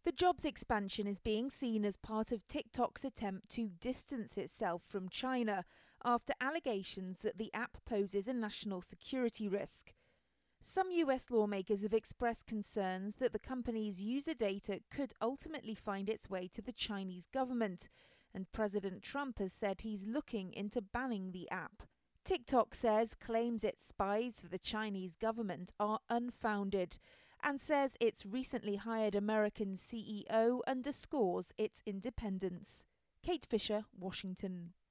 The jobs expansion is being seen as part of TikTok's attempt to distance itself from China after allegations that the app poses a national security risk. Some US lawmakers have expressed concerns that the company's user data could ultimately find its way to the Chinese government, and President Trump has said he's looking into banning the app. TikTok says claims it spies for the Chinese government are unfounded and says its recently hired American CEO underscores its independence. Kate Fisher, Washington.